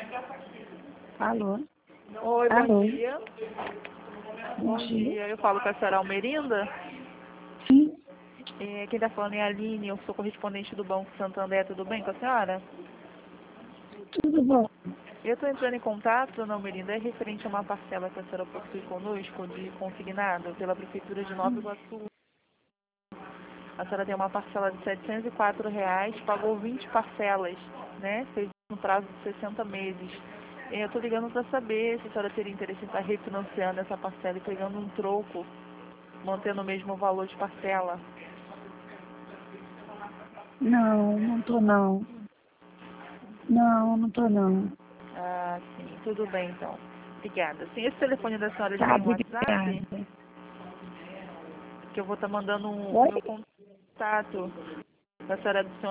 Alô? Oi, bom Alô? dia. Bom dia. Eu falo com a senhora Almerinda. Sim, Quem está falando é a Aline, eu sou correspondente do Banco Santander. Tudo bem com a senhora? tudo bom. Eu estou entrando em contato, dona Almerinda, é referente a uma parcela que a senhora possui conosco de consignado pela Prefeitura de Nova Iguaçu. A senhora tem uma parcela de R$ 704, pagou 20 parcelas, né? Fez um prazo de 60 meses. Eu estou ligando para saber se a senhora teria interesse em estar refinanciando essa parcela e pegando um troco, mantendo o mesmo valor de parcela. Não, não tô não. Não, não tô não. Ah, sim. Tudo bem, então. Obrigada. Sim, esse telefone da senhora ele Tá, tem um WhatsApp, obrigada. que eu vou estar mandando o Oi? meu contato da senhora do senhor.